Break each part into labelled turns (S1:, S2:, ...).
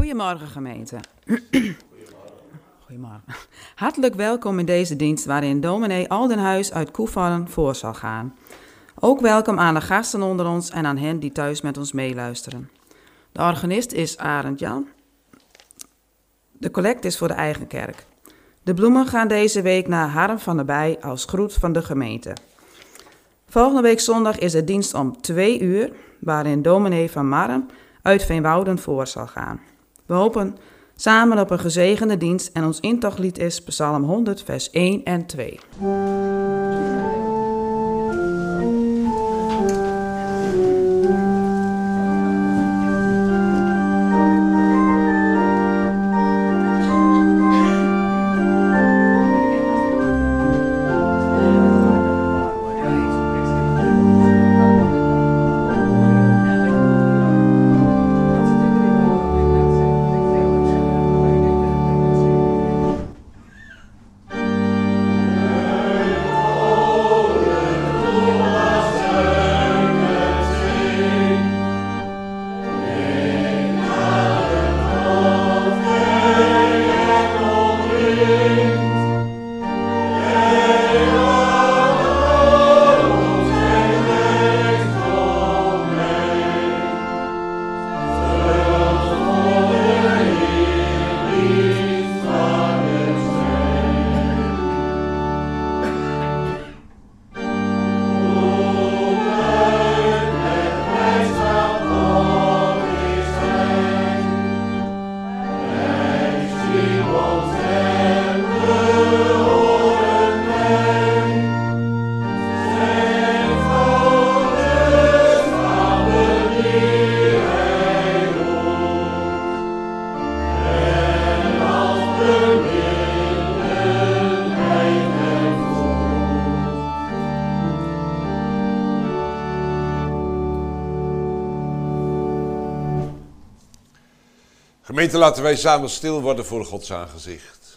S1: Goedemorgen gemeente. Goedemorgen. Hartelijk welkom in deze dienst waarin dominee Aldenhuis uit Koevoorden voor zal gaan. Ook welkom aan de gasten onder ons en aan hen die thuis met ons meeluisteren. De organist is Arend Jan. De collect is voor de eigen kerk. De bloemen gaan deze week naar Harm van der Bij als groet van de gemeente. Volgende week zondag is de dienst om 2 uur, waarin dominee van Marm uit Veenwouden voor zal gaan. We hopen samen op een gezegende dienst en ons intochtlied is Psalm 100 vers 1 en 2.
S2: Gemeente, laten wij samen stil worden voor Gods aangezicht.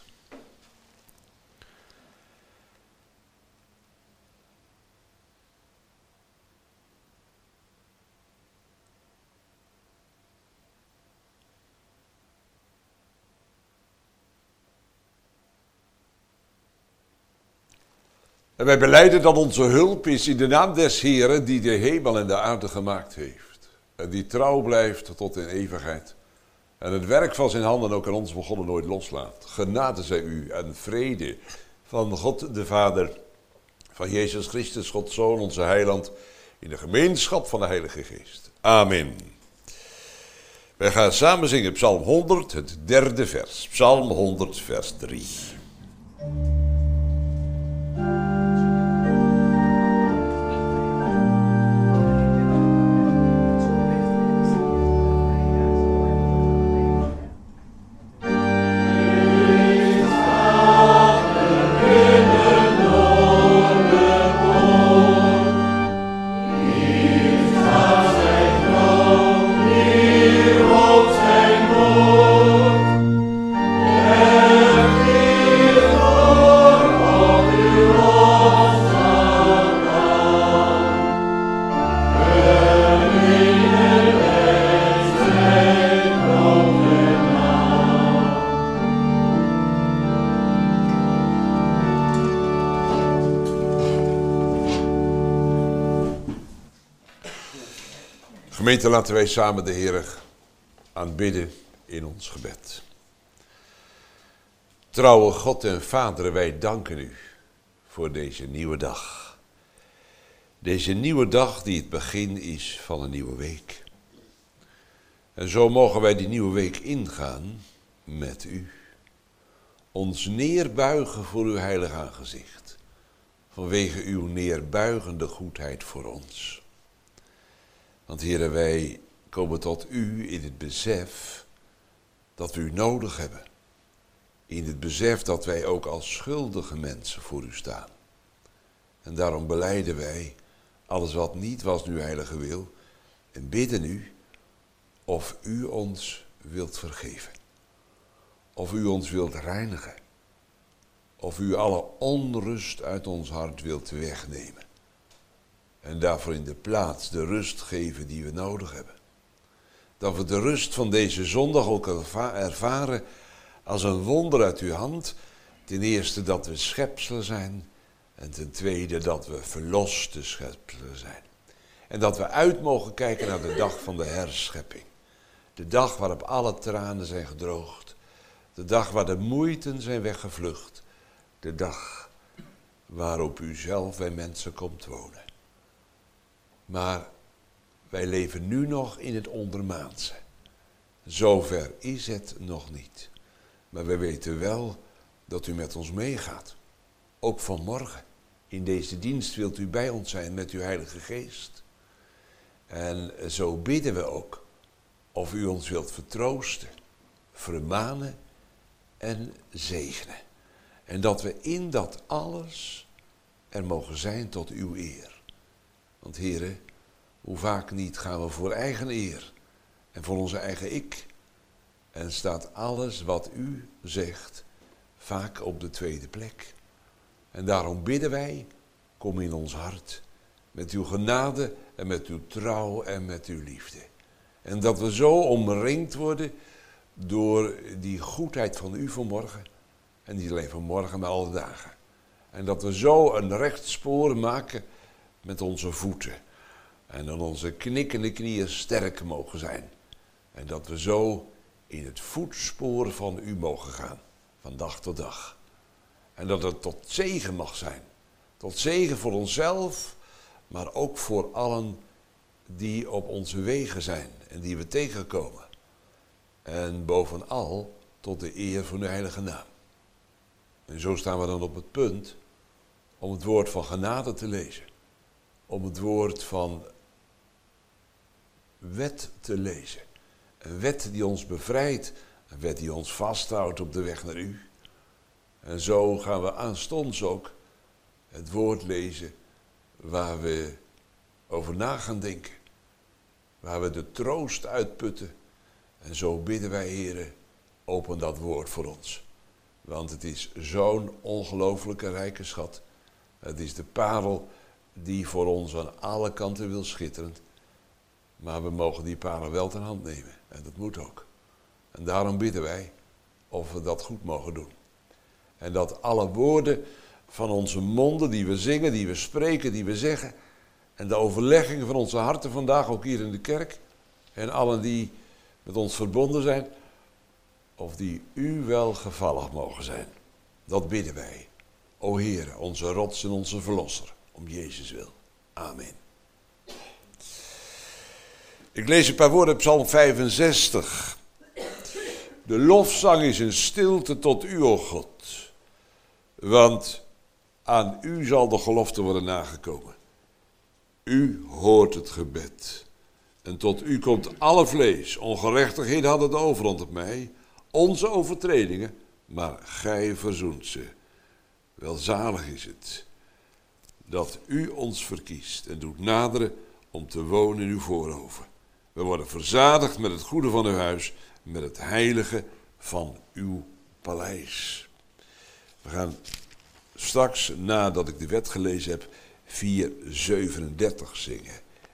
S2: En wij belijden dat onze hulp is in de naam des Heeren die de hemel en de aarde gemaakt heeft. En die trouw blijft tot in eeuwigheid. En het werk van zijn handen ook aan ons begonnen nooit loslaat. Genade zij u en vrede van God de Vader, van Jezus Christus, Gods Zoon, onze heiland, in de gemeenschap van de Heilige Geest. Amen. Wij gaan samen zingen Psalm 100, het 3e vers. Psalm 100, vers 3. Gemeente, laten wij samen de Heer aanbidden in ons gebed. Trouwe God en Vader, wij danken u voor deze nieuwe dag. Deze nieuwe dag die het begin is van een nieuwe week. En zo mogen wij die nieuwe week ingaan met u. Ons neerbuigen voor uw heilig aangezicht. Vanwege uw neerbuigende goedheid voor ons. Want Heere, wij komen tot u in het besef dat we u nodig hebben. In het besef dat wij ook als schuldige mensen voor u staan. En daarom belijden wij alles wat niet was uw heilige wil. En bidden u of u ons wilt vergeven. Of u ons wilt reinigen. Of u alle onrust uit ons hart wilt wegnemen. En daarvoor in de plaats de rust geven die we nodig hebben. Dat we de rust van deze zondag ook ervaren als een wonder uit uw hand. Ten eerste dat we schepselen zijn. En ten tweede dat we verloste schepselen zijn. En dat we uit mogen kijken naar de dag van de herschepping. De dag waarop alle tranen zijn gedroogd. De dag waar de moeiten zijn weggevlucht. De dag waarop u zelf bij mensen komt wonen. Maar wij leven nu nog in het ondermaanse. Zover is het nog niet. Maar we weten wel dat u met ons meegaat. Ook vanmorgen. In deze dienst wilt u bij ons zijn met uw Heilige Geest. En zo bidden we ook of u ons wilt vertroosten, vermanen en zegenen. En dat we in dat alles er mogen zijn tot uw eer. Want heren, hoe vaak niet gaan we voor eigen eer en voor onze eigen ik. En staat alles wat u zegt vaak op de tweede plek. En daarom bidden wij, kom in ons hart, met uw genade en met uw trouw en met uw liefde. En dat we zo omringd worden door die goedheid van u vanmorgen. En niet alleen vanmorgen, maar alle dagen. En dat we zo een recht spoor maken met onze voeten. En dan onze knikkende knieën sterk mogen zijn. En dat we zo in het voetspoor van u mogen gaan, van dag tot dag. En dat het tot zegen mag zijn. Tot zegen voor onszelf, maar ook voor allen die op onze wegen zijn en die we tegenkomen. En bovenal tot de eer van uw heilige naam. En zo staan we dan op het punt om het woord van genade te lezen. Om het woord van wet te lezen. Een wet die ons bevrijdt, een wet die ons vasthoudt op de weg naar u. En zo gaan we aanstonds ook het woord lezen waar we over na gaan denken. Waar we de troost uitputten. En zo bidden wij, Heere, open dat woord voor ons. Want het is zo'n ongelooflijke rijke schat. Het is de parel die voor ons aan alle kanten wil schitteren. Maar we mogen die parel wel ter hand nemen. En dat moet ook. En daarom bidden wij of we dat goed mogen doen. En dat alle woorden van onze monden die we zingen, die we spreken, die we zeggen. En de overleggingen van onze harten vandaag, ook hier in de kerk. En allen die met ons verbonden zijn. Of die u welgevallig mogen zijn. Dat bidden wij. O Heer, onze rots en onze verlosser. Om Jezus wil. Amen. Ik lees een paar woorden uit Psalm 65. De lofzang is een stilte tot u, o God. Want aan u zal de gelofte worden nagekomen. U hoort het gebed. En tot u komt alle vlees. Ongerechtigheden hadden de overhand op mij. Onze overtredingen, maar gij verzoent ze. Welzalig is het dat u ons verkiest en doet naderen om te wonen in uw voorhoven. We worden verzadigd met het goede van uw huis, met het heilige van uw paleis. We gaan straks, nadat ik de wet gelezen heb, 4:37 zingen.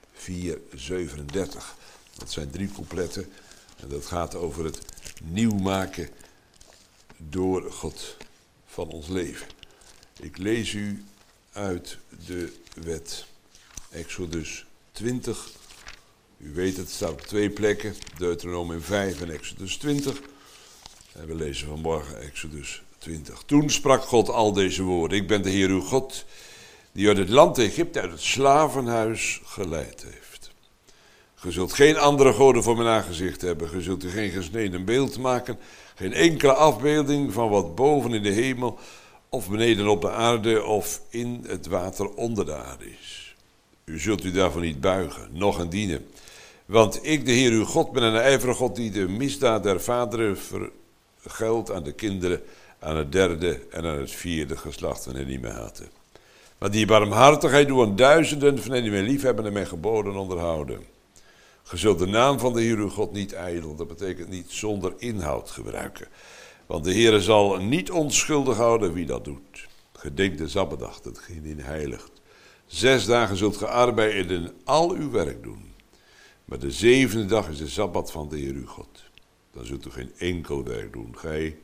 S2: 4:37. Dat zijn 3 coupletten en dat gaat over het nieuw maken door God van ons leven. Ik lees u uit de wet. Exodus 20. U weet het, staat op 2 plekken. Deuteronomium 5 en Exodus 20. En we lezen vanmorgen Exodus 20. Toen sprak God al deze woorden. Ik ben de Heer uw God, die uit het land Egypte, uit het slavenhuis geleid heeft. Ge zult geen andere goden voor mijn aangezicht hebben. Ge zult u geen gesneden beeld maken. Geen enkele afbeelding van wat boven in de hemel of beneden op de aarde of in het water onder de aarde is. U zult u daarvan niet buigen, noch aan dienen. Want ik, de Heer uw God, ben een ijverige God die de misdaad der vaderen vergeldt aan de kinderen, aan het 3e en aan het 4e geslacht van hen die mij haten. Maar die barmhartigheid doe aan duizenden van hen die mij liefhebben en mijn geboden onderhouden. Ge zult de naam van de Heer uw God niet ijdel, dat betekent niet zonder inhoud gebruiken. Want de Heer zal niet onschuldig houden wie dat doet. Gedenk de Sabbatdag, datgene die heiligt. 6 dagen zult ge arbeiden en al uw werk doen. Maar de zevende dag is de Sabbat van de Heer uw God. Dan zult u geen enkel werk doen. Gij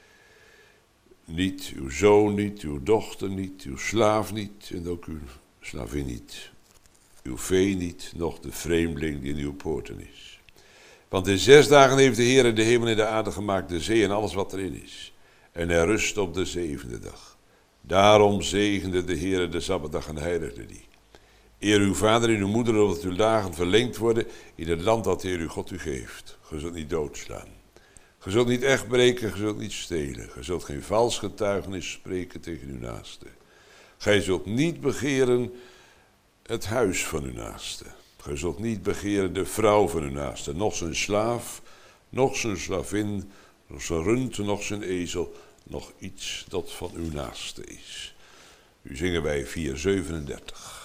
S2: niet, uw zoon niet, uw dochter niet, uw slaaf niet en ook uw slavin niet. Uw vee niet, noch de vreemdeling die in uw poorten is. Want in 6 dagen heeft de Heer de hemel en de aarde gemaakt, de zee en alles wat erin is. En hij rust op de zevende dag. Daarom zegende de Heer de Sabbatdag en heiligde die. Eer uw vader en uw moeder, opdat uw dagen verlengd worden in het land dat de Heer uw God u geeft. Ge zult niet doodslaan. Ge zult niet echt breken, ge zult niet stelen. Ge zult geen vals getuigenis spreken tegen uw naaste. Gij zult niet begeren het huis van uw naaste. Ge zult niet begeren de vrouw van uw naaste, noch zijn slaaf, noch zijn slavin, noch zijn rund, noch zijn ezel, nog iets dat van uw naaste is. Nu zingen wij 437.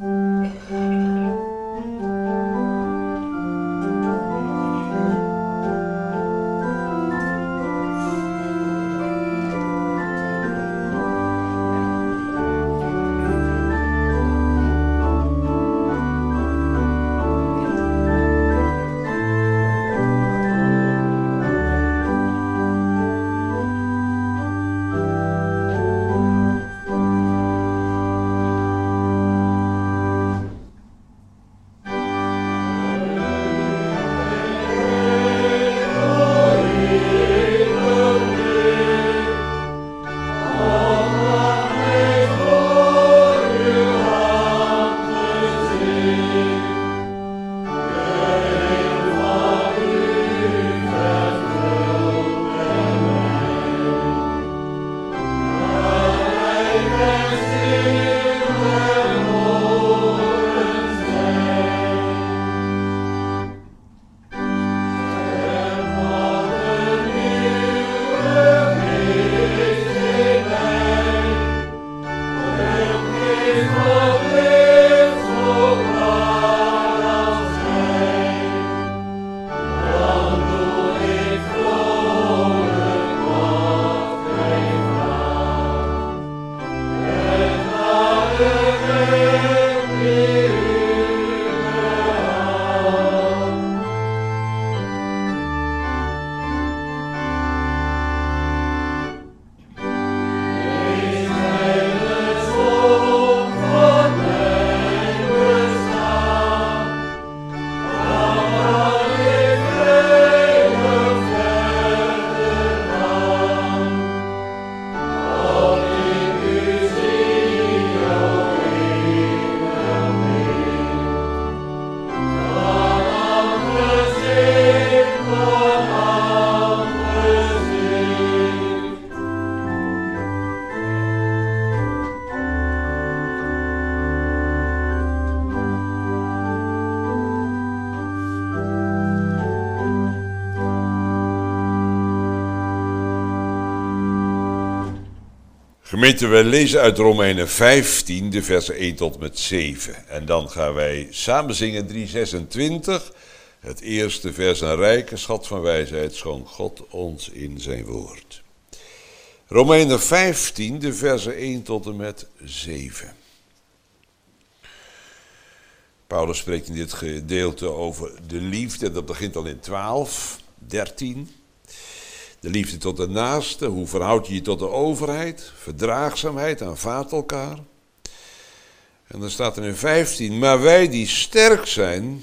S2: Gemeente, wij lezen uit Romeinen 15, de versen 1 tot met 7. En dan gaan wij samen zingen 326. Het eerste vers, een rijke schat van wijsheid schonk God ons in zijn woord. Romeinen 15, de versen 1 tot en met 7. Paulus spreekt in dit gedeelte over de liefde, dat begint al in 12, 13. De liefde tot de naaste, hoe verhoud je je tot de overheid, verdraagzaamheid, aanvaardt elkaar. En dan staat er in 15, maar wij die sterk zijn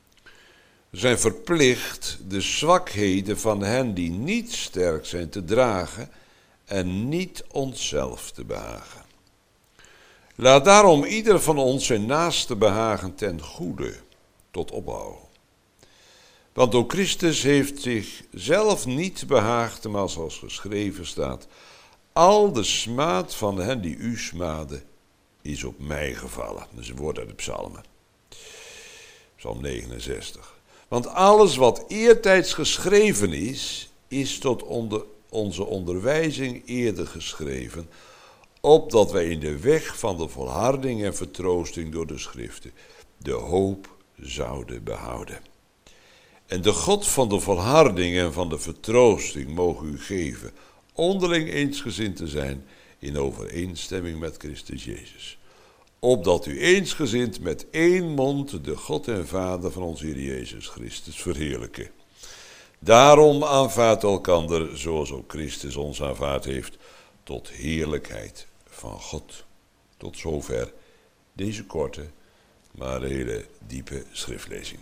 S2: verplicht de zwakheden van hen die niet sterk zijn te dragen en niet onszelf te behagen. Laat daarom ieder van ons zijn naaste behagen ten goede, tot opbouw. Want ook Christus heeft zichzelf niet behaagd, maar zoals geschreven staat, al de smaad van hen die u smaden is op mij gevallen. Dat is een woord uit de psalmen. Psalm 69. Want alles wat eertijds geschreven is tot onze onderwijzing eerder geschreven, opdat wij in de weg van de volharding en vertroosting door de schriften de hoop zouden behouden. En de God van de volharding en van de vertroosting mogen u geven onderling eensgezind te zijn in overeenstemming met Christus Jezus. opdat u eensgezind met één mond de God en Vader van onze Heer Jezus Christus verheerlijken. Daarom aanvaardt elkander, zoals ook Christus ons aanvaard heeft, tot heerlijkheid van God. Tot zover deze korte, maar hele diepe schriftlezing.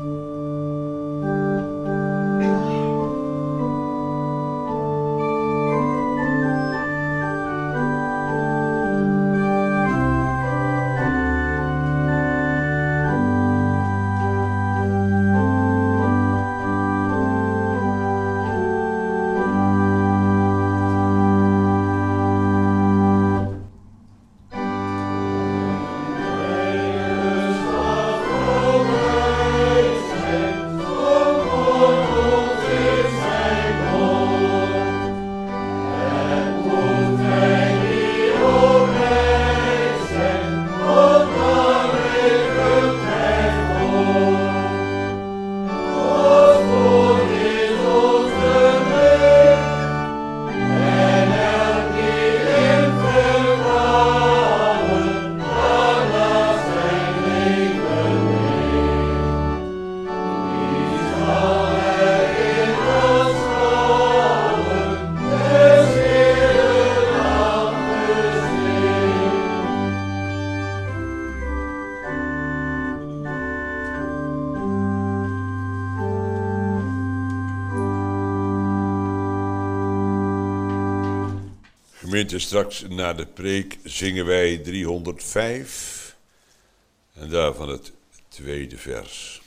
S2: Gemeente, straks na de preek zingen wij 305 en daarvan het tweede vers.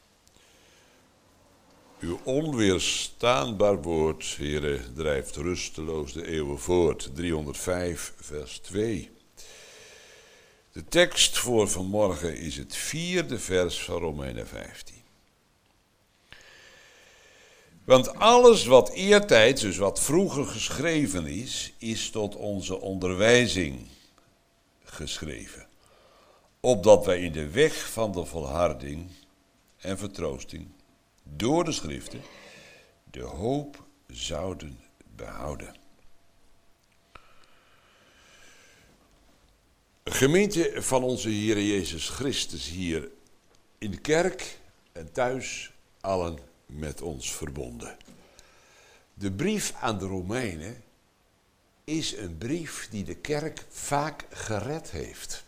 S2: Uw onweerstaanbaar woord, Heere, drijft rusteloos de eeuwen voort. 305 vers 2. De tekst voor vanmorgen is het 4e vers van Romeinen 15. Want alles wat eertijds, dus wat vroeger geschreven is tot onze onderwijzing geschreven. Opdat wij in de weg van de volharding en vertroosting door de schriften de hoop zouden behouden. Gemeente van onze Heer Jezus Christus hier in de kerk en thuis allen met ons verbonden. De brief aan de Romeinen is een brief die de kerk vaak gered heeft.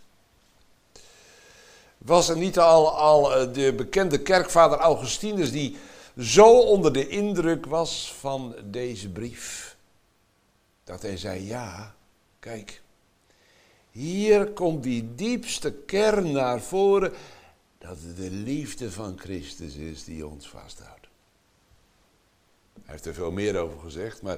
S2: Was er niet al de bekende kerkvader Augustinus die zo onder de indruk was van deze brief, dat hij zei, ja, kijk, hier komt die diepste kern naar voren, dat het de liefde van Christus is die ons vasthoudt. Hij heeft er veel meer over gezegd, maar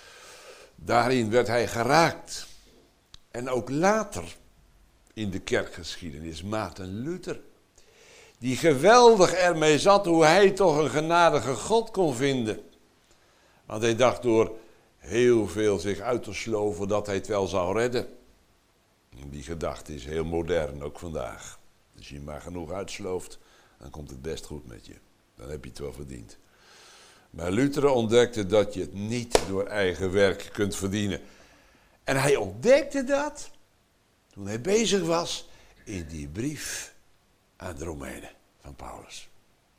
S2: daarin werd hij geraakt. En ook later in de kerkgeschiedenis, Maarten Luther, die geweldig ermee zat hoe hij toch een genadige God kon vinden. Want hij dacht door heel veel zich uit te sloven dat hij het wel zou redden. Die gedachte is heel modern, ook vandaag. Als je maar genoeg uitslooft, dan komt het best goed met je. Dan heb je het wel verdiend. Maar Luther ontdekte dat je het niet door eigen werk kunt verdienen. En hij ontdekte dat toen hij bezig was in die brief aan de Romeinen van Paulus.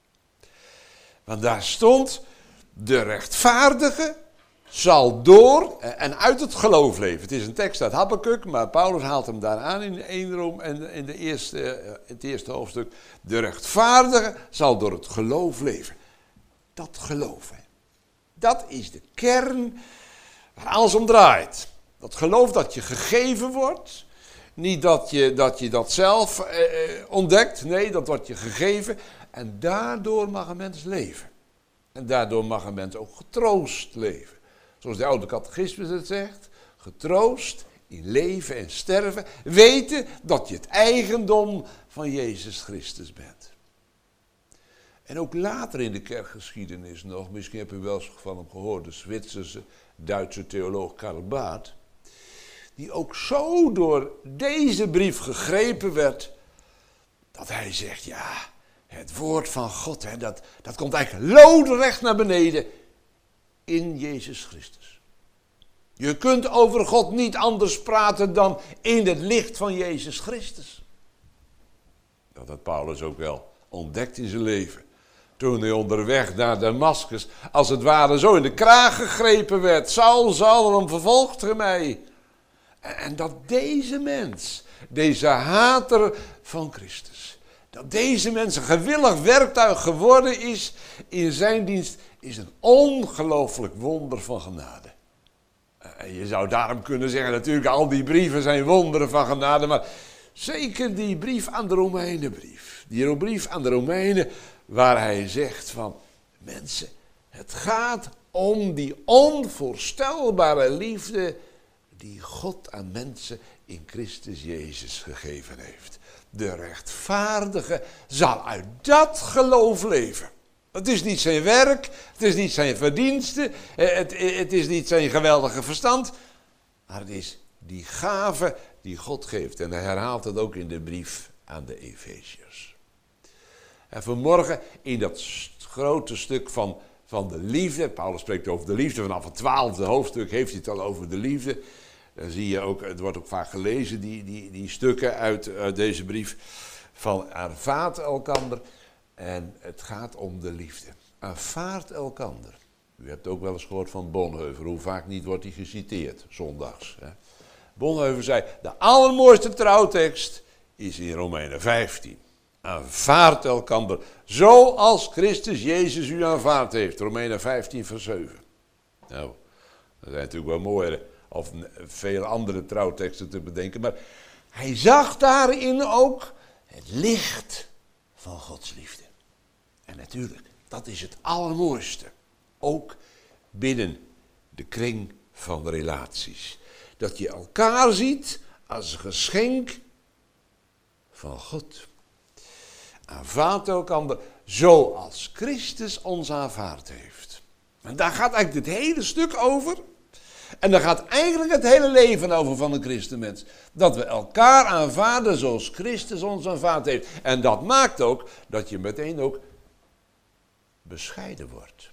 S2: Want daar stond, de rechtvaardige zal door en uit het geloof leven. Het is een tekst uit Habakuk, maar Paulus haalt hem daar aan in 1 Rom en in het eerste hoofdstuk. De rechtvaardige zal door het geloof leven. Dat geloof, hè. Dat is de kern waar alles om draait. Dat geloof dat je gegeven wordt. Niet dat je dat zelf ontdekt. Nee, dat wordt je gegeven. En daardoor mag een mens leven. En daardoor mag een mens ook getroost leven. Zoals de oude catechismus het zegt. Getroost in leven en sterven. Weten dat je het eigendom van Jezus Christus bent. En ook later in de kerkgeschiedenis nog, misschien heb u wel eens van hem gehoord, de Zwitserse Duitse theoloog Karl Barth, die ook zo door deze brief gegrepen werd, dat hij zegt, ja, het woord van God, hè, dat komt eigenlijk loodrecht naar beneden in Jezus Christus. Je kunt over God niet anders praten dan in het licht van Jezus Christus. Dat had Paulus ook wel ontdekt in zijn leven. Toen hij onderweg naar Damaskus als het ware zo in de kraag gegrepen werd. Saul, Saul, waarom vervolgt gij mij? En dat deze mens, deze hater van Christus, dat deze mens een gewillig werktuig geworden is in zijn dienst, is een ongelooflijk wonder van genade. En je zou daarom kunnen zeggen, natuurlijk al die brieven zijn wonderen van genade, maar zeker die brief aan de Romeinenbrief. Die brief aan de Romeinen waar hij zegt van, mensen, het gaat om die onvoorstelbare liefde die God aan mensen in Christus Jezus gegeven heeft. De rechtvaardige zal uit dat geloof leven. Het is niet zijn werk, het is niet zijn verdienste, het is niet zijn geweldige verstand, maar het is die gave die God geeft. En hij herhaalt het ook in de brief aan de Efeziërs. En vanmorgen in dat grote stuk van de liefde, Paulus spreekt over de liefde, vanaf het 12e hoofdstuk heeft hij het al over de liefde. Dan zie je ook, het wordt ook vaak gelezen, die stukken uit deze brief van aanvaard elkander. En het gaat om de liefde. Aanvaard elkander. U hebt ook wel eens gehoord van Bonhoeffer, hoe vaak niet wordt hij geciteerd, zondags. Hè? Bonhoeffer zei, de allermooiste trouwtekst is in Romeinen 15. Aanvaard elkander, zoals Christus Jezus u aanvaard heeft. Romeinen 15 vers 7. Nou, dat zijn natuurlijk wel mooiere, of veel andere trouwteksten te bedenken. Maar hij zag daarin ook het licht van Gods liefde. En natuurlijk, dat is het allermooiste. Ook binnen de kring van de relaties. Dat je elkaar ziet als een geschenk van God. Aanvaard elkander zoals Christus ons aanvaard heeft. En daar gaat eigenlijk dit hele stuk over. En daar gaat eigenlijk het hele leven over van een christenmens. Dat we elkaar aanvaarden zoals Christus ons aanvaard heeft. En dat maakt ook dat je meteen ook bescheiden wordt.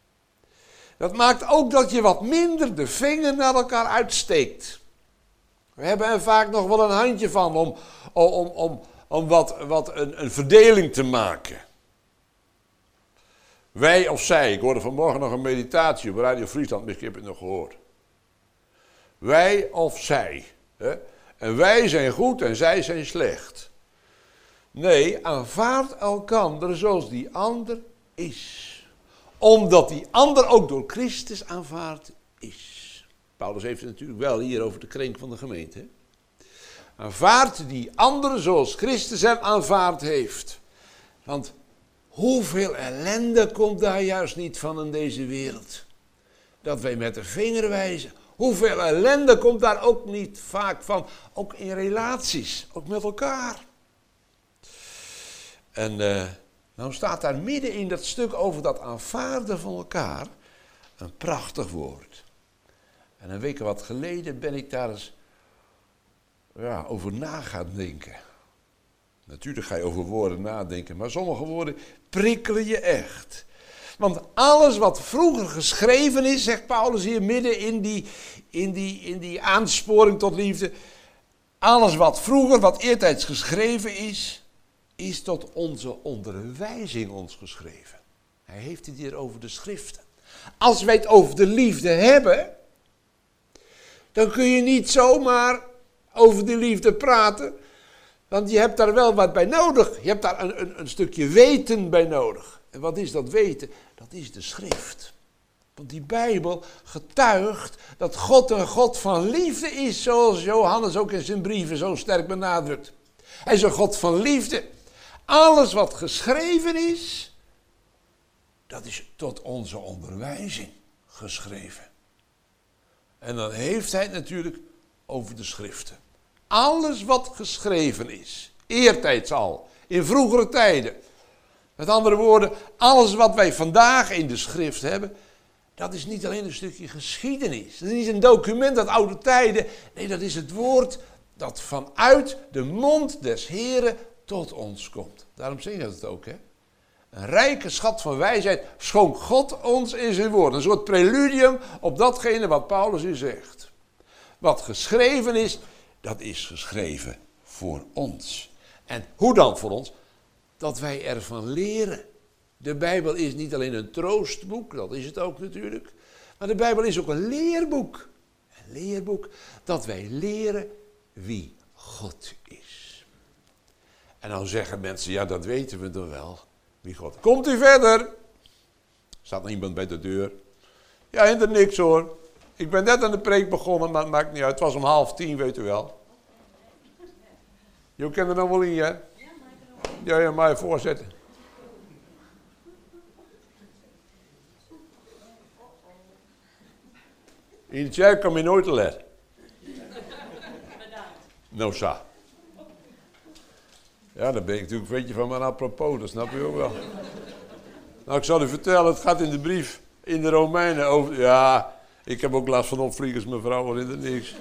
S2: Dat maakt ook dat je wat minder de vinger naar elkaar uitsteekt. We hebben er vaak nog wel een handje van om wat een verdeling te maken. Wij of zij, ik hoorde vanmorgen nog een meditatie op Radio Friesland, misschien heb je het nog gehoord. Wij of zij. Hè? En wij zijn goed en zij zijn slecht. Nee, aanvaard elkander zoals die ander is. Omdat die ander ook door Christus aanvaard is. Paulus heeft het natuurlijk wel hier over de kring van de gemeente. Hè? Aanvaard die ander zoals Christus hem aanvaard heeft. Want hoeveel ellende komt daar juist niet van in deze wereld. Dat wij met de vinger wijzen. Hoeveel ellende komt daar ook niet vaak van. Ook in relaties, ook met elkaar. En nou staat daar midden in dat stuk over dat aanvaarden van elkaar een prachtig woord. En een week wat geleden ben ik daar eens over na gaan denken. Natuurlijk ga je over woorden nadenken, maar sommige woorden prikkelen je echt. Want alles wat vroeger geschreven is, zegt Paulus hier midden in die aansporing tot liefde. Alles wat vroeger, wat eertijds geschreven is tot onze onderwijzing ons geschreven. Hij heeft het hier over de schriften. Als wij het over de liefde hebben, dan kun je niet zomaar over die liefde praten. Want je hebt daar wel wat bij nodig. Je hebt daar een stukje weten bij nodig. En wat is dat weten? Dat is de schrift. Want die Bijbel getuigt dat God een God van liefde is, zoals Johannes ook in zijn brieven zo sterk benadrukt. Hij is een God van liefde. Alles wat geschreven is, dat is tot onze onderwijzing geschreven. En dan heeft hij het natuurlijk over de schriften. Alles wat geschreven is, eertijds al, in vroegere tijden. Met andere woorden, alles wat wij vandaag in de schrift hebben, dat is niet alleen een stukje geschiedenis. Dat is niet een document uit oude tijden. Nee, dat is het woord dat vanuit de mond des Heren tot ons komt. Daarom zingen we het ook, hè. Een rijke schat van wijsheid schonk God ons in zijn woord. Een soort preludium op datgene wat Paulus hier zegt. Wat geschreven is, dat is geschreven voor ons. En hoe dan voor ons? Dat wij ervan leren. De Bijbel is niet alleen een troostboek, dat is het ook natuurlijk. Maar de Bijbel is ook een leerboek. Een leerboek dat wij leren wie God is. En dan zeggen mensen, ja dat weten we toch wel. Wie God. Komt u verder? Staat nog iemand bij de deur? Ja, hindert niks hoor. Ik ben net aan de preek begonnen, maar het maakt niet uit. Het was om 9:30, weet u wel. Je kent er nog wel in, hè? Ja, maar je voorzetten. In de kerk kom je nooit te let. Nou, sa. Ja, dan ben ik natuurlijk een beetje van mijn apropos, dat snap je ook wel. Nou, ik zal u vertellen, het gaat in de brief in de Romeinen over... Ja, ik heb ook last van opvliegers, mevrouw, wat is er niks.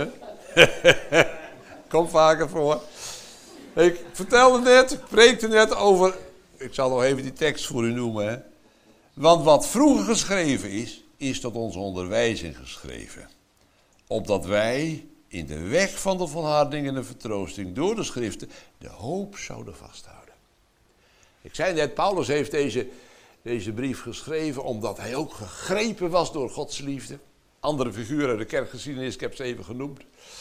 S2: Komt vaker voor. Ik vertelde net, ik preekte net over... Ik zal nog even die tekst voor u noemen, hè. Want wat vroeger geschreven is tot onze onderwijzing geschreven. Opdat wij in de weg van de volharding en de vertroosting door de schriften de hoop zouden vasthouden. Ik zei net, Paulus heeft deze brief geschreven omdat hij ook gegrepen was door Gods liefde. Andere figuren uit de kerkgeschiedenis, ik heb ze even genoemd.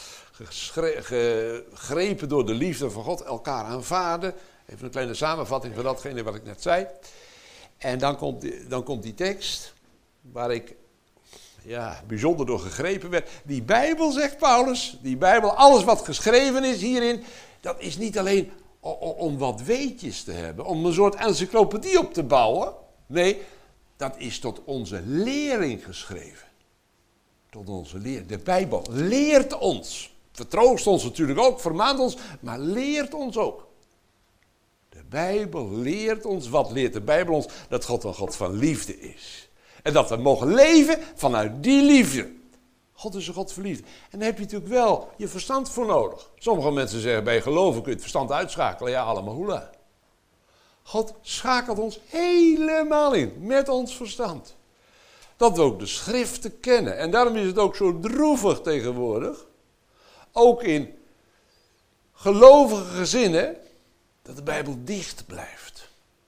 S2: Gegrepen door de liefde van God, elkaar aanvaarden. Even een kleine samenvatting van datgene wat ik net zei. En dan komt die tekst waar ik bijzonder door gegrepen werd. Die Bijbel, zegt Paulus, die Bijbel, alles wat geschreven is hierin, dat is niet alleen om wat weetjes te hebben, om een soort encyclopedie op te bouwen. Nee, dat is tot onze lering geschreven. Tot onze lering. De Bijbel leert ons. Vertroost ons natuurlijk ook, vermaant ons, maar leert ons ook. De Bijbel leert ons, wat leert de Bijbel ons? Dat God een God van liefde is. En dat we mogen leven vanuit die liefde. God is een God van liefde. En daar heb je natuurlijk wel je verstand voor nodig. Sommige mensen zeggen, bij geloven kun je het verstand uitschakelen. Ja, allemaal hoela. God schakelt ons helemaal in, met ons verstand. Dat we ook de schriften kennen. En daarom is het ook zo droevig tegenwoordig. Ook in gelovige gezinnen, dat de Bijbel dicht blijft.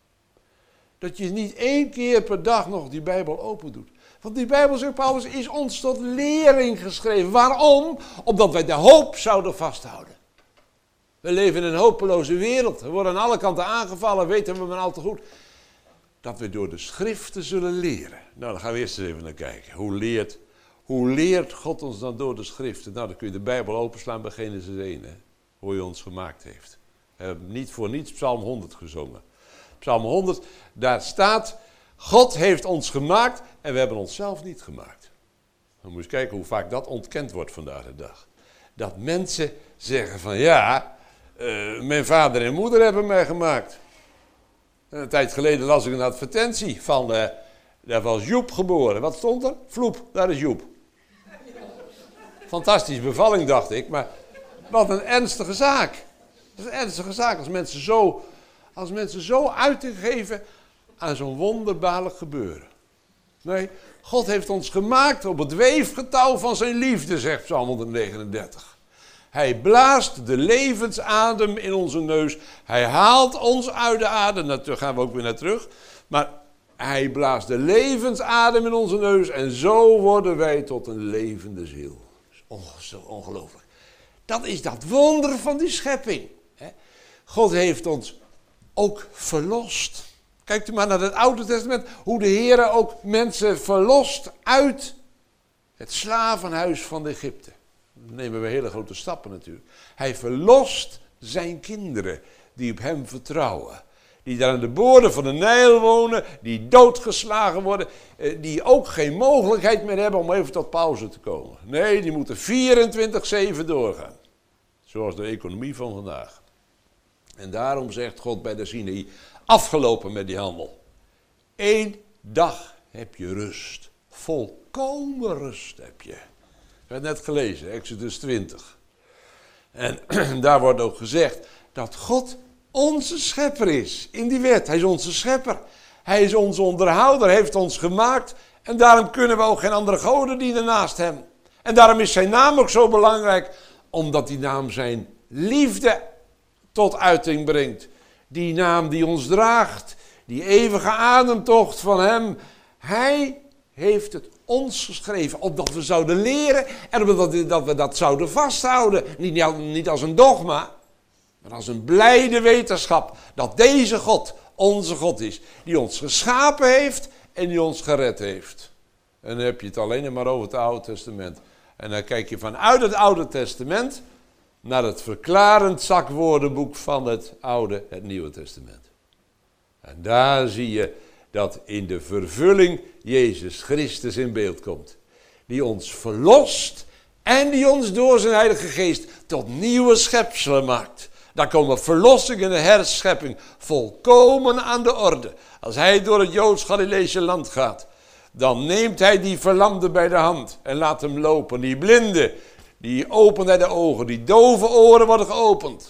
S2: Dat je niet 1 keer per dag nog die Bijbel open doet. Want die Bijbel, zegt Paulus, is ons tot lering geschreven. Waarom? Omdat wij de hoop zouden vasthouden. We leven in een hopeloze wereld. We worden aan alle kanten aangevallen, weten we maar al te goed. Dat we door de schriften zullen leren. Nou, daar gaan we eerst eens even naar kijken. Hoe leert God ons dan door de schriften? Nou, dan kun je de Bijbel openslaan bij Genesis 1. Hè? Hoe hij ons gemaakt heeft. We hebben niet voor niets Psalm 100 gezongen. Psalm 100, daar staat... God heeft ons gemaakt en we hebben onszelf niet gemaakt. Dan moet je eens kijken hoe vaak dat ontkend wordt vandaag de dag. Dat mensen zeggen van mijn vader en moeder hebben mij gemaakt. En een tijd geleden las ik een advertentie van, daar was Joep geboren. Wat stond er? Vloep, daar is Joep. Fantastische bevalling, dacht ik, maar wat een ernstige zaak. Dat is een ernstige zaak als mensen zo uiting geven aan zo'n wonderbaarlijk gebeuren. Nee, God heeft ons gemaakt op het weefgetouw van zijn liefde, zegt Psalm 139. Hij blaast de levensadem in onze neus. Hij haalt ons uit de aarde. Daar gaan we ook weer naar terug. Maar hij blaast de levensadem in onze neus. En zo worden wij tot een levende ziel. Zo ongelooflijk. Dat is dat wonder van die schepping. God heeft ons ook verlost. Kijkt u maar naar het Oude Testament. Hoe de Heer ook mensen verlost uit het slavenhuis van Egypte. Dan nemen we hele grote stappen natuurlijk. Hij verlost zijn kinderen die op hem vertrouwen. Die daar aan de boorden van de Nijl wonen. Die doodgeslagen worden. Die ook geen mogelijkheid meer hebben om even tot pauze te komen. Nee, die moeten 24/7 doorgaan. Zoals de economie van vandaag. En daarom zegt God bij de Sinaï, afgelopen met die handel. 1 dag heb je rust. Volkomen rust heb je. Ik heb het net gelezen, Exodus 20. En daar wordt ook gezegd dat God onze schepper is. In die wet, hij is onze schepper. Hij is onze onderhouder, heeft ons gemaakt. En daarom kunnen we ook geen andere goden dienen naast hem. En daarom is zijn naam ook zo belangrijk. Omdat die naam zijn liefde tot uiting brengt. Die naam die ons draagt. Die eeuwige ademtocht van hem. Hij heeft het ons geschreven. Opdat we zouden leren. En opdat we dat zouden vasthouden. Niet als een dogma. Maar als een blijde wetenschap. Dat deze God onze God is. Die ons geschapen heeft. En die ons gered heeft. En dan heb je het alleen maar over het Oude Testament. En dan kijk je vanuit het Oude Testament naar het verklarend zakwoordenboek van het Nieuwe Testament. En daar zie je dat in de vervulling Jezus Christus in beeld komt. Die ons verlost en die ons door zijn Heilige Geest tot nieuwe schepselen maakt. Daar komen verlossing en de herschepping volkomen aan de orde. Als hij door het Joods-Galileese land gaat, dan neemt hij die verlamde bij de hand en laat hem lopen. Die blinde, die opent hij de ogen. Die dove oren worden geopend.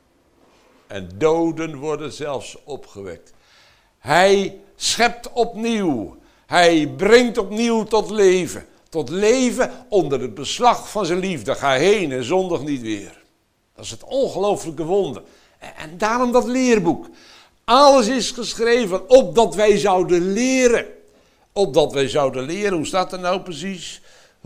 S2: En doden worden zelfs opgewekt. Hij schept opnieuw. Hij brengt opnieuw tot leven. Tot leven onder het beslag van zijn liefde. Ga heen en zondig niet weer. Dat is het ongelooflijke wonder. En daarom dat leerboek. Alles is geschreven opdat wij zouden leren. Opdat wij zouden leren. Hoe staat er nou precies?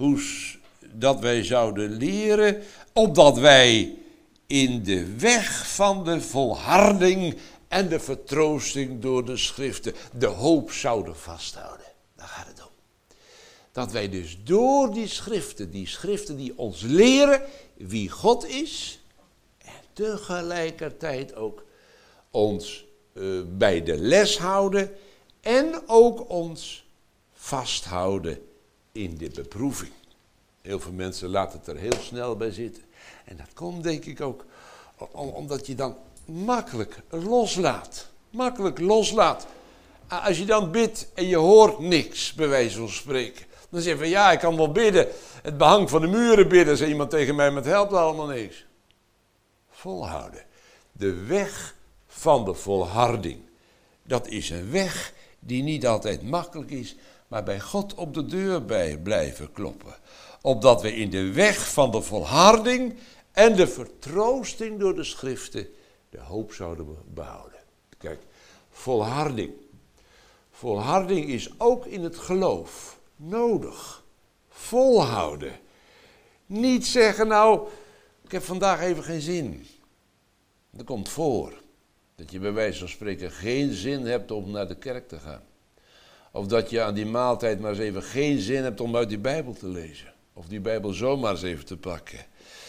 S2: Dat wij zouden leren. Opdat wij in de weg van de volharding en de vertroosting door de schriften de hoop zouden vasthouden. Daar gaat het om. Dat wij dus door die schriften die ons leren wie God is. En tegelijkertijd ook ons bij de les houden. En ook ons vasthouden in de beproeving. Heel veel mensen laten het er heel snel bij zitten. En dat komt denk ik ook omdat je dan makkelijk loslaat. Makkelijk loslaat. Als je dan bidt en je hoort niks, bij wijze van spreken. Dan zeg je van ja, ik kan wel bidden. Het behang van de muren bidden, zei iemand tegen mij, maar het helpt allemaal niks. Volhouden. De weg van de volharding. Dat is een weg die niet altijd makkelijk is, maar bij God op de deur blijven kloppen. Opdat we in de weg van de volharding en de vertroosting door de schriften de hoop zouden behouden. Kijk, volharding. Volharding is ook in het geloof nodig. Volhouden. Niet zeggen nou, ik heb vandaag even geen zin. Dat komt voor. Dat je bij wijze van spreken geen zin hebt om naar de kerk te gaan. Of dat je aan die maaltijd maar eens even geen zin hebt om uit die Bijbel te lezen. Of die Bijbel zomaar eens even te pakken.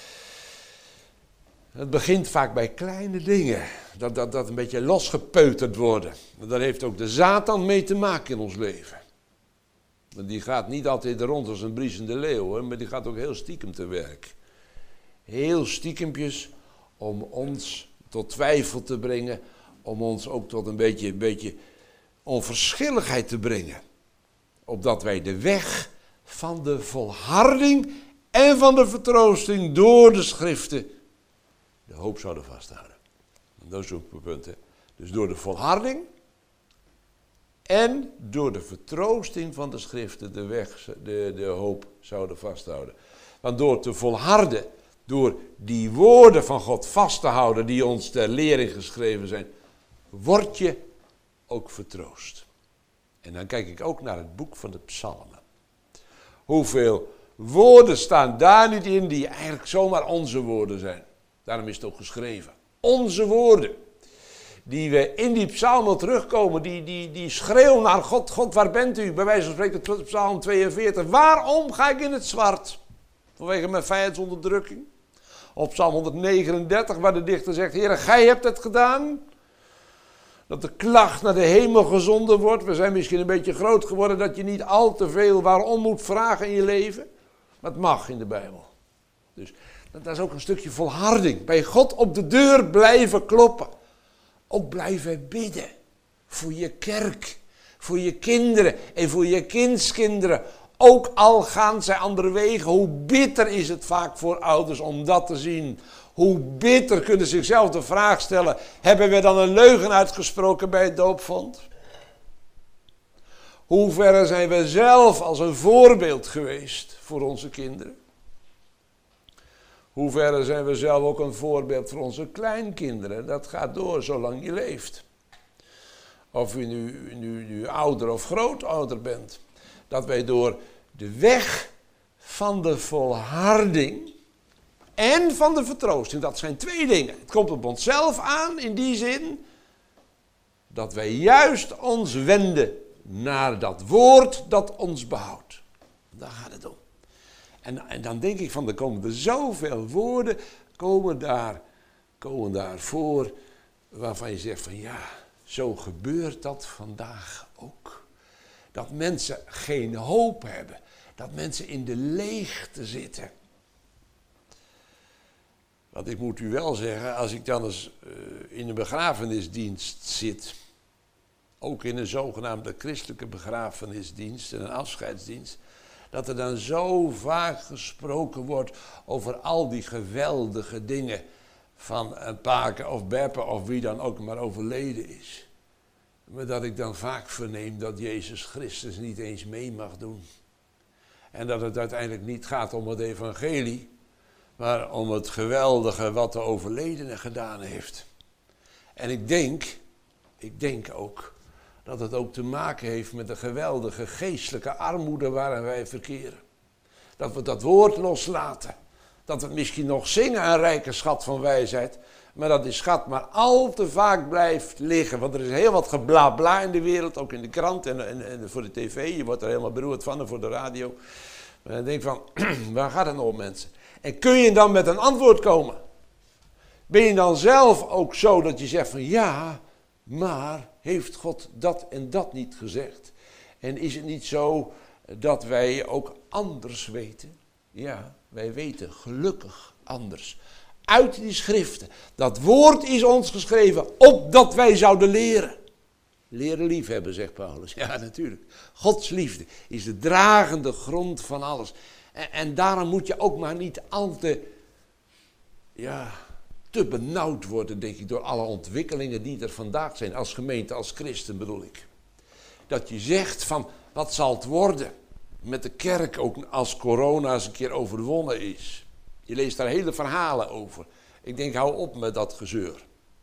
S2: Het begint vaak bij kleine dingen. Dat een beetje losgepeuterd worden. Daar heeft ook de Satan mee te maken in ons leven. Want die gaat niet altijd rond als een briesende leeuw. Hè, maar die gaat ook heel stiekem te werk. Heel stiekempjes om ons tot twijfel te brengen. Om ons ook tot een beetje onverschilligheid te brengen. Opdat wij de weg van de volharding en van de vertroosting door de schriften de hoop zouden vasthouden. Dat is ook een punt. Hè? Dus door de volharding en door de vertroosting van de schriften de hoop zouden vasthouden. Want door te volharden, door die woorden van God vast te houden die ons ter lering geschreven zijn, word je ook vertroost. En dan kijk ik ook naar het boek van de Psalmen. Hoeveel woorden staan daar niet in die eigenlijk zomaar onze woorden zijn. Daarom is het ook geschreven. Onze woorden. Die we in die psalmen terugkomen. Die schreeuwen naar God. God, waar bent u? Bij wijze van spreken psalm 42. Waarom ga ik in het zwart? Vanwege mijn vijandsonderdrukking. Op psalm 139 waar de dichter zegt. Heere, gij hebt het gedaan. Dat de klacht naar de hemel gezonden wordt. We zijn misschien een beetje groot geworden dat je niet al te veel waarom moet vragen in je leven. Maar het mag in de Bijbel. Dus dat is ook een stukje volharding. Bij God op de deur blijven kloppen. Ook blijven bidden. Voor je kerk. Voor je kinderen. En voor je kindskinderen. Ook al gaan zij andere wegen. Hoe bitter is het vaak voor ouders om dat te zien. Hoe bitter kunnen ze zichzelf de vraag stellen, hebben we dan een leugen uitgesproken bij het doopvond? Hoe ver zijn we zelf als een voorbeeld geweest voor onze kinderen? Hoe ver zijn we zelf ook een voorbeeld voor onze kleinkinderen? Dat gaat door zolang je leeft. Of u nu ouder of grootouder bent. Dat wij door de weg van de volharding en van de vertroosting, dat zijn twee dingen. Het komt op onszelf aan in die zin dat wij juist ons wenden naar dat woord dat ons behoudt. Daar gaat het om. En dan denk ik van, er komen er zoveel woorden, komen daar voor, waarvan je zegt van ja, zo gebeurt dat vandaag ook. Dat mensen geen hoop hebben, dat mensen in de leegte zitten. Want ik moet u wel zeggen, als ik dan eens in een begrafenisdienst zit, ook in een zogenaamde christelijke begrafenisdienst en een afscheidsdienst, dat er dan zo vaak gesproken wordt over al die geweldige dingen van een Paken of Beppe of wie dan ook maar overleden is. Maar dat ik dan vaak verneem dat Jezus Christus niet eens mee mag doen. En dat het uiteindelijk niet gaat om het evangelie, maar om het geweldige wat de overledene gedaan heeft. En ik denk ook dat het ook te maken heeft met de geweldige geestelijke armoede waarin wij verkeren. Dat we dat woord loslaten. Dat we misschien nog zingen een rijke schat van wijsheid, maar dat die schat maar al te vaak blijft liggen. Want er is heel wat geblabla in de wereld, ook in de krant en voor de tv. Je wordt er helemaal beroerd van en voor de radio. Maar dan denk ik van, waar gaat het nou om, mensen? En kun je dan met een antwoord komen? Ben je dan zelf ook zo dat je zegt van ja, maar heeft God dat en dat niet gezegd? En is het niet zo dat wij ook anders weten? Ja, wij weten gelukkig anders. Uit die schriften. Dat woord is ons geschreven, opdat wij zouden leren. Leren liefhebben, zegt Paulus. Ja, natuurlijk. Gods liefde is de dragende grond van alles. En daarom moet je ook maar niet al te benauwd worden, denk ik, door alle ontwikkelingen die er vandaag zijn. Als gemeente, als christen bedoel ik. Dat je zegt van, wat zal het worden met de kerk ook als corona eens een keer overwonnen is. Je leest daar hele verhalen over. Ik denk, hou op met dat gezeur.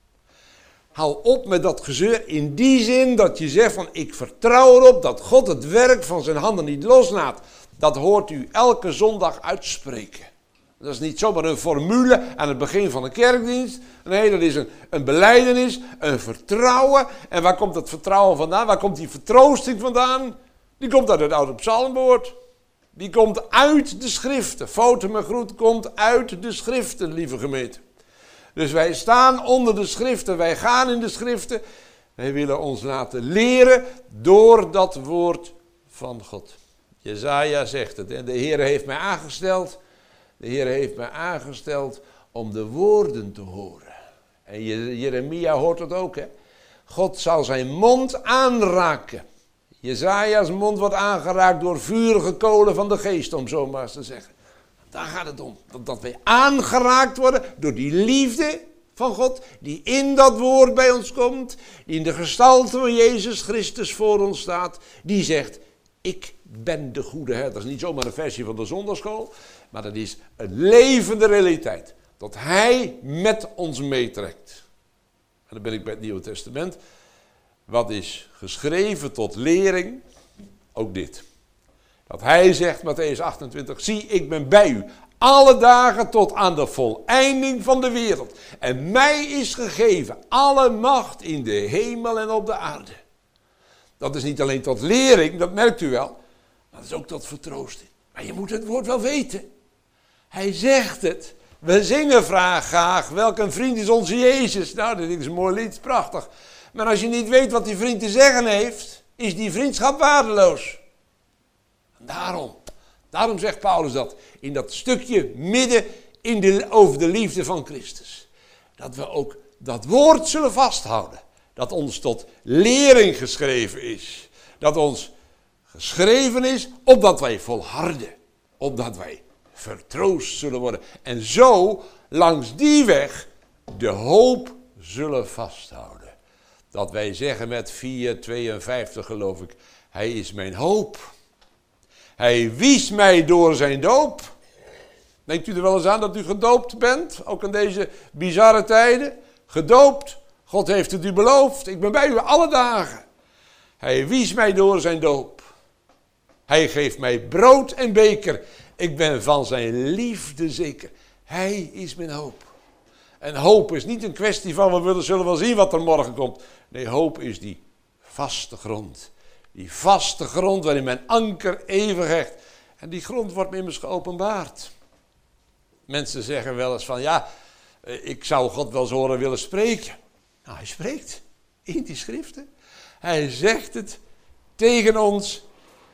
S2: Hou op met dat gezeur in die zin dat je zegt van, ik vertrouw erop dat God het werk van zijn handen niet loslaat. Dat hoort u elke zondag uitspreken. Dat is niet zomaar een formule aan het begin van een kerkdienst. Nee, dat is een belijdenis, een vertrouwen. En waar komt dat vertrouwen vandaan? Waar komt die vertroosting vandaan? Die komt uit het oude psalmwoord. Die komt uit de schriften. Foto me groet komt uit de schriften, lieve gemeente. Dus wij staan onder de schriften, wij gaan in de schriften. Wij willen ons laten leren door dat woord van God. Jesaja zegt het, de Heer heeft mij aangesteld. De Heer heeft mij aangesteld om de woorden te horen. En Jeremia hoort het ook, hè. God zal zijn mond aanraken. Jesaja's mond wordt aangeraakt door vurige kolen van de geest, om zo maar eens te zeggen. Daar gaat het om. Dat wij aangeraakt worden door die liefde van God, die in dat woord bij ons komt, die in de gestalte van Jezus Christus voor ons staat, die zegt, ik ben de goede herder. Dat is niet zomaar een versie van de zondagschool, maar dat is een levende realiteit. Dat hij met ons meetrekt. En dan ben ik bij het Nieuwe Testament. Wat is geschreven tot lering? Ook dit. Dat hij zegt, Mattheüs 28, zie, ik ben bij u alle dagen tot aan de voleinding van de wereld. En mij is gegeven alle macht in de hemel en op de aarde. Dat is niet alleen tot lering, dat merkt u wel. Maar dat is ook tot vertroosting. Maar je moet het woord wel weten. Hij zegt het. We zingen graag, welk een vriend is onze Jezus. Nou, dat is een mooi lied, prachtig. Maar als je niet weet wat die vriend te zeggen heeft, is die vriendschap waardeloos. Daarom zegt Paulus dat, in dat stukje midden over de liefde van Christus. Dat we ook dat woord zullen vasthouden. Dat ons tot lering geschreven is. Dat ons geschreven is, opdat wij volharden. Opdat wij vertroost zullen worden. En zo langs die weg de hoop zullen vasthouden. Dat wij zeggen met 4:52 geloof ik, hij is mijn hoop. Hij wies mij door zijn doop. Denkt u er wel eens aan dat u gedoopt bent? Ook in deze bizarre tijden. Gedoopt. God heeft het u beloofd. Ik ben bij u alle dagen. Hij wies mij door zijn doop. Hij geeft mij brood en beker. Ik ben van zijn liefde zeker. Hij is mijn hoop. En hoop is niet een kwestie van we zullen wel zien wat er morgen komt. Nee, hoop is die vaste grond. Die vaste grond waarin mijn anker eeuwig hecht. En die grond wordt me immers geopenbaard. Mensen zeggen wel eens van ja, ik zou God wel eens horen willen spreken. Nou, hij spreekt in die schriften. Hij zegt het tegen ons.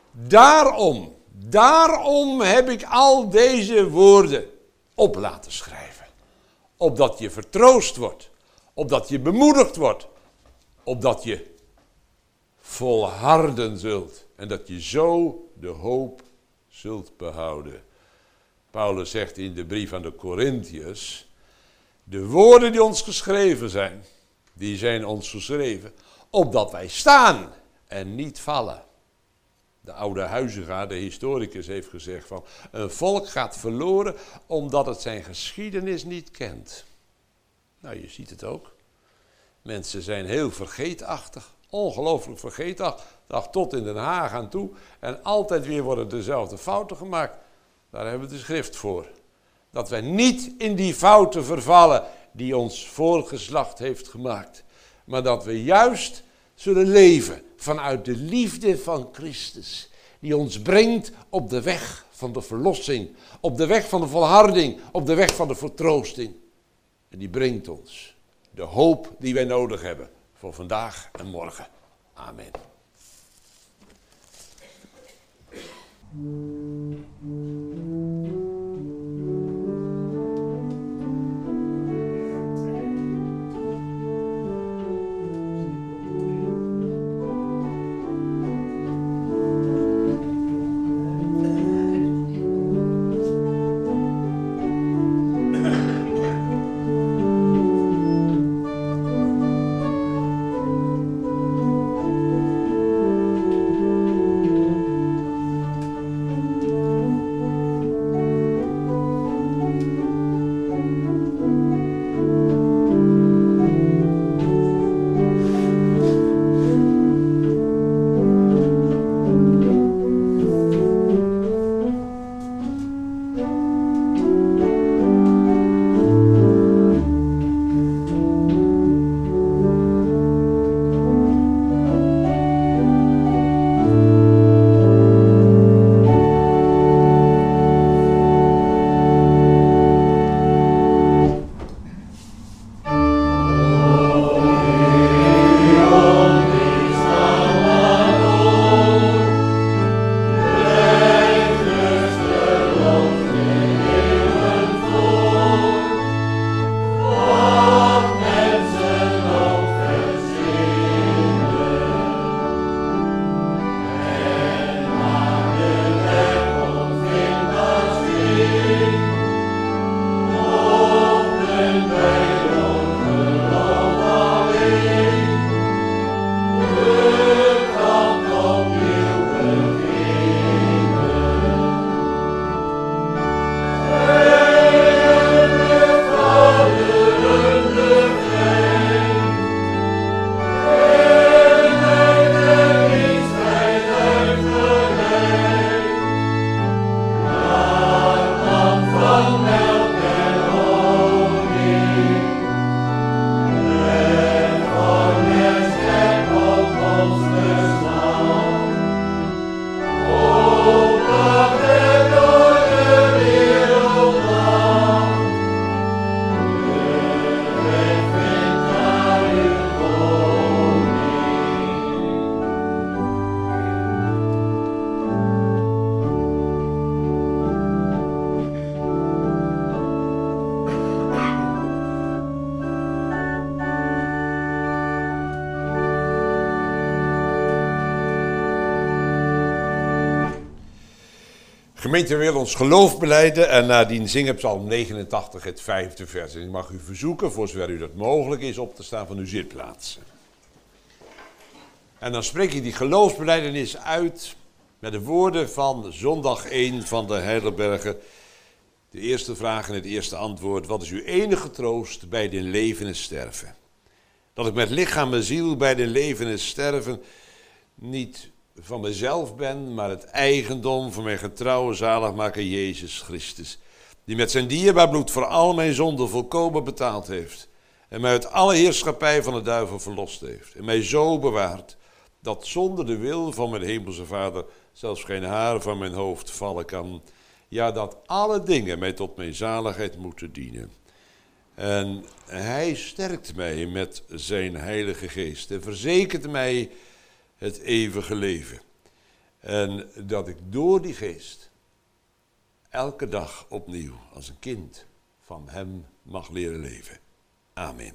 S2: Daarom heb ik al deze woorden op laten schrijven. Opdat je vertroost wordt. Opdat je bemoedigd wordt. Opdat je volharden zult. En dat je zo de hoop zult behouden. Paulus zegt in de brief aan de Korintiërs. De woorden die ons geschreven zijn. Die zijn ons geschreven. Opdat wij staan en niet vallen. De oude Huizinga, de historicus, heeft gezegd van een volk gaat verloren omdat het zijn geschiedenis niet kent. Nou, je ziet het ook. Mensen zijn heel vergeetachtig, ongelooflijk vergeetachtig, tot in Den Haag aan toe. En altijd weer worden dezelfde fouten gemaakt. Daar hebben we de schrift voor. Dat wij niet in die fouten vervallen die ons voorgeslacht heeft gemaakt. Maar dat we juist zullen leven vanuit de liefde van Christus. Die ons brengt op de weg van de verlossing. Op de weg van de volharding. Op de weg van de vertroosting. En die brengt ons de hoop die wij nodig hebben. Voor vandaag en morgen. Amen. Gemeente wil ons geloof belijden en nadien zingen Psalm 89, het 5e vers. En ik mag u verzoeken, voor zover u dat mogelijk is, op te staan van uw zitplaatsen. En dan spreek ik die geloofsbelijdenis uit met de woorden van zondag 1 van de Heidelbergen. De eerste vraag en het eerste antwoord. Wat is uw enige troost bij den leven en sterven? Dat ik met lichaam en ziel bij den leven en sterven niet van mezelf ben, maar het eigendom van mijn getrouwe zaligmaker Jezus Christus, die met zijn dierbaar bloed voor al mijn zonden volkomen betaald heeft en mij uit alle heerschappij van de duivel verlost heeft en mij zo bewaart, dat zonder de wil van mijn hemelse Vader zelfs geen haar van mijn hoofd vallen kan, ja, dat alle dingen mij tot mijn zaligheid moeten dienen. En hij sterkt mij met zijn heilige geest en verzekert mij het eeuwige leven. En dat ik door die geest elke dag opnieuw als een kind van hem mag leren leven. Amen.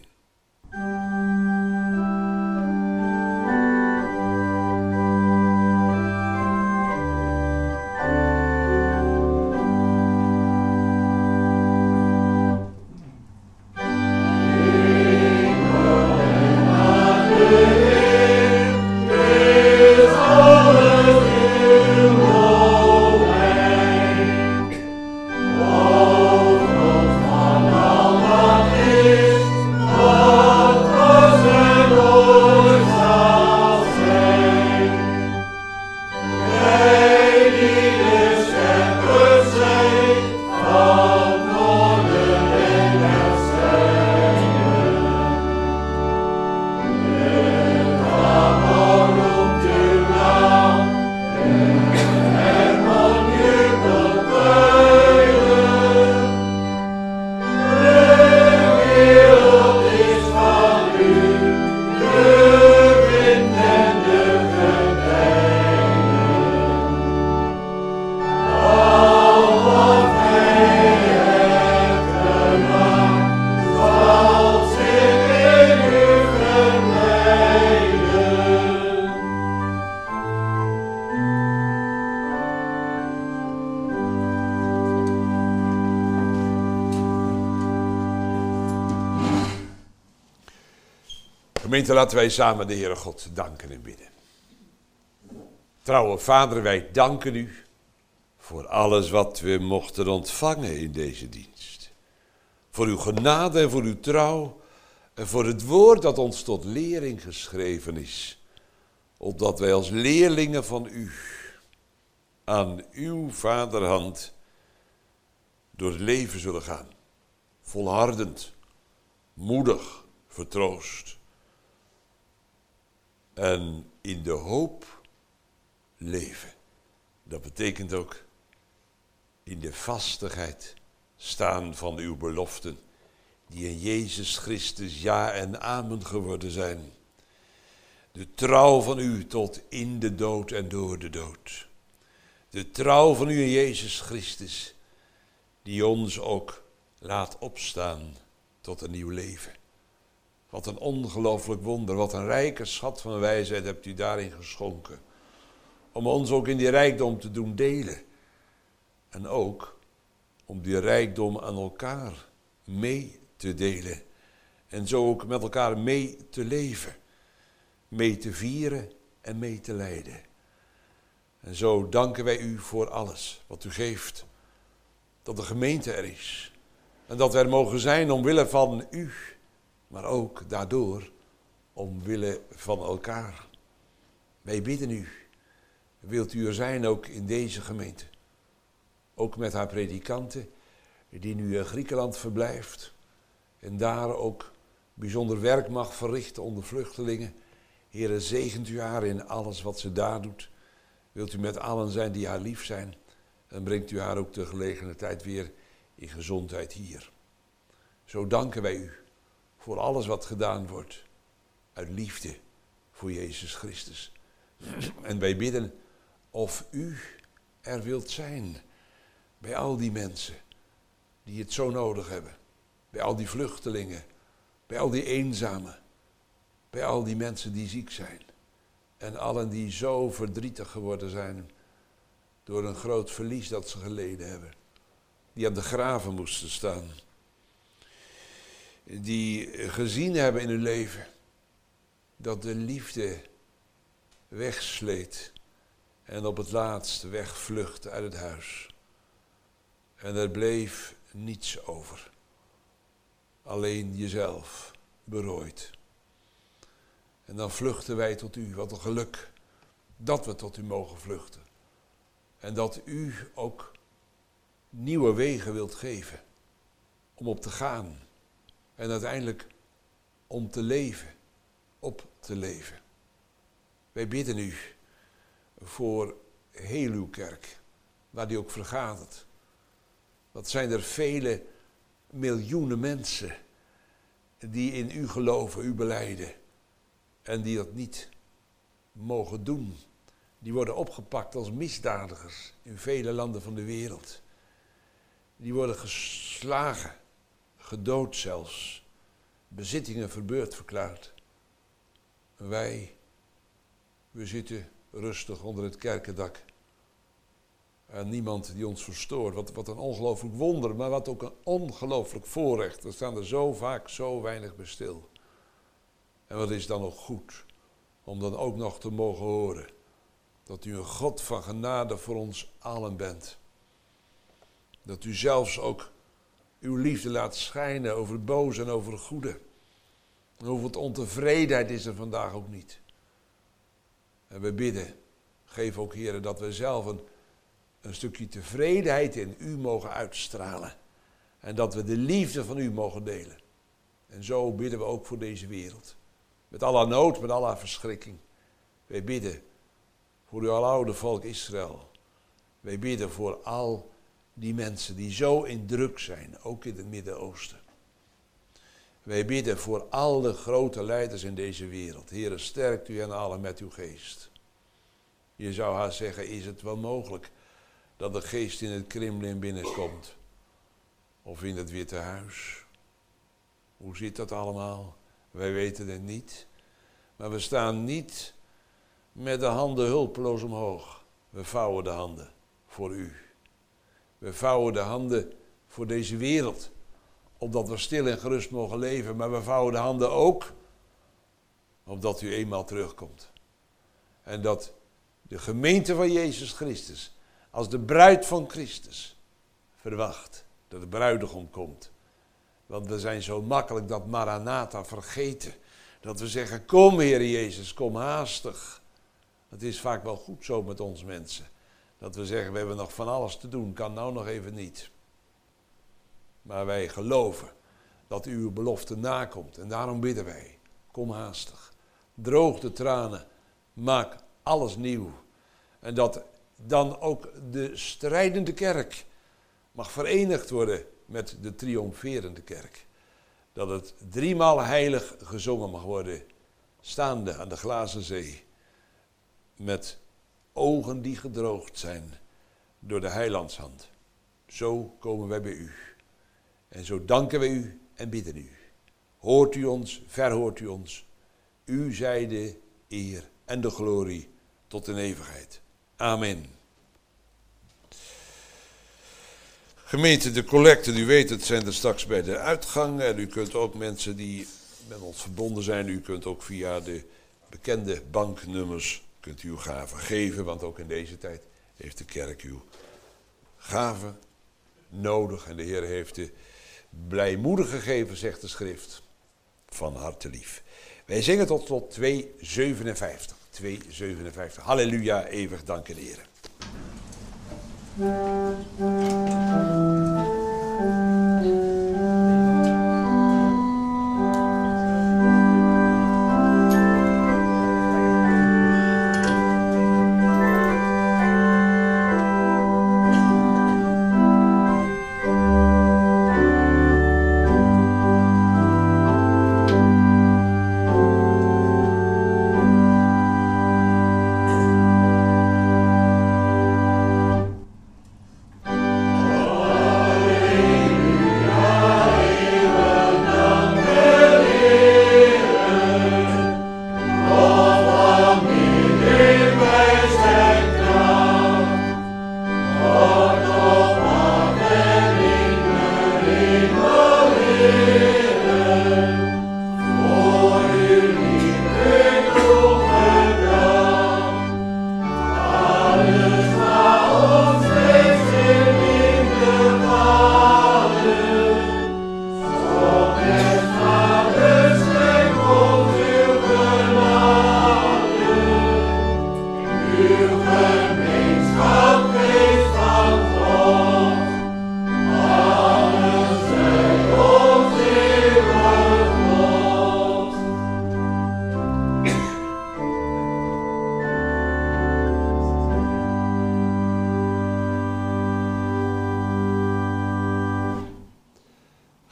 S2: Gemeente, laten wij samen de Heere God danken en bidden. Trouwe Vader, wij danken u voor alles wat we mochten ontvangen in deze dienst. Voor uw genade en voor uw trouw en voor het woord dat ons tot lering geschreven is. Opdat wij als leerlingen van u aan uw vaderhand door het leven zullen gaan. Volhardend, moedig, vertroost. En in de hoop leven. Dat betekent ook in de vastigheid staan van uw beloften, die in Jezus Christus ja en amen geworden zijn. De trouw van u tot in de dood en door de dood. De trouw van u in Jezus Christus, die ons ook laat opstaan tot een nieuw leven. Wat een ongelooflijk wonder, wat een rijke schat van wijsheid hebt u daarin geschonken. Om ons ook in die rijkdom te doen delen. En ook om die rijkdom aan elkaar mee te delen. En zo ook met elkaar mee te leven. Mee te vieren en mee te lijden. En zo danken wij u voor alles wat u geeft. Dat de gemeente er is. En dat we er mogen zijn omwille van u. Maar ook daardoor omwille van elkaar. Wij bidden u. Wilt u er zijn ook in deze gemeente. Ook met haar predikanten die nu in Griekenland verblijft. En daar ook bijzonder werk mag verrichten onder vluchtelingen. Heere, zegent u haar in alles wat ze daar doet. Wilt u met allen zijn die haar lief zijn. En brengt u haar ook de gelegene tijd weer in gezondheid hier. Zo danken wij u voor alles wat gedaan wordt. Uit liefde voor Jezus Christus. En wij bidden of u er wilt zijn. Bij al die mensen die het zo nodig hebben. Bij al die vluchtelingen. Bij al die eenzamen. Bij al die mensen die ziek zijn. En allen die zo verdrietig geworden zijn. door een groot verlies dat ze geleden hebben. Die aan de graven moesten staan. Die gezien hebben in hun leven dat de liefde wegsleet en op het laatst wegvluchtte uit het huis. En er bleef niets over. Alleen jezelf berooid. En dan vluchten wij tot u. Wat een geluk dat we tot u mogen vluchten. En dat u ook nieuwe wegen wilt geven. Om op te gaan. En uiteindelijk om te leven. Op te leven. Wij bidden u voor heel uw kerk. Waar die ook vergadert. Wat zijn er vele miljoenen mensen die in u geloven, u belijden. En die dat niet mogen doen. Die worden opgepakt als misdadigers in vele landen van de wereld. Die worden geslagen, gedood zelfs. Bezittingen verbeurd verklaard. En we zitten rustig onder het kerkendak. En niemand die ons verstoort. Wat een ongelooflijk wonder, maar wat ook een ongelooflijk voorrecht. We staan er zo vaak zo weinig bij stil. En wat is dan nog goed om dan ook nog te mogen horen dat u een God van genade voor ons allen bent. Dat u zelfs ook uw liefde laat schijnen over het boze en over het goede. En hoeveel ontevredenheid is er vandaag ook niet. En we bidden, geef ook Heer dat we zelf een stukje tevredenheid in u mogen uitstralen. En dat we de liefde van u mogen delen. En zo bidden we ook voor deze wereld. Met alle nood, met alle verschrikking. Wij bidden voor uw aloude volk Israël. Wij bidden voor al die mensen die zo in druk zijn, ook in het Midden-Oosten. Wij bidden voor al de grote leiders in deze wereld. Heere, sterkt u hen allen met uw geest. Je zou haast zeggen, is het wel mogelijk dat de geest in het Kremlin binnenkomt? Of in het Witte Huis? Hoe zit dat allemaal? Wij weten het niet. Maar we staan niet met de handen hulpeloos omhoog. We vouwen de handen voor u. We vouwen de handen voor deze wereld. Opdat we stil en gerust mogen leven. Maar we vouwen de handen ook opdat u eenmaal terugkomt. En dat de gemeente van Jezus Christus als de bruid van Christus verwacht dat de bruidegom komt. Want we zijn zo makkelijk dat Maranatha vergeten. Dat we zeggen, kom Heer Jezus, kom haastig. Het is vaak wel goed zo met ons mensen. Dat we zeggen, we hebben nog van alles te doen, kan nou nog even niet. Maar wij geloven dat u uw belofte nakomt. En daarom bidden wij, kom haastig. Droog de tranen, maak alles nieuw. En dat dan ook de strijdende kerk mag verenigd worden met de triomferende kerk. Dat het 3-maal heilig gezongen mag worden, staande aan de glazen zee. Met ogen die gedroogd zijn door de heilandshand. Zo komen wij bij u. En zo danken wij u en bidden u. Hoort u ons, verhoort u ons. U zij de eer en de glorie tot in eeuwigheid. Amen. Gemeente, de collecten, u weet het, zijn er straks bij de uitgang. En u kunt ook mensen die met ons verbonden zijn, u kunt ook via de bekende banknummers, kunt u uw gaven geven. Want ook in deze tijd heeft de kerk uw gaven nodig. En de Heer heeft de blijmoedig gegeven, zegt de schrift. Van harte lief. Wij zingen tot slot 257. 257. Halleluja, eeuwig dank en ere.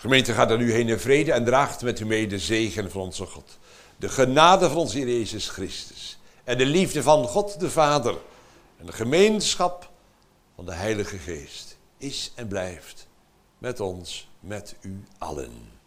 S2: Gemeente, gaat er nu heen in vrede en draagt met u mee de zegen van onze God. De genade van onze Heer Jezus Christus. En de liefde van God de Vader. En de gemeenschap van de Heilige Geest is en blijft met ons, met u allen.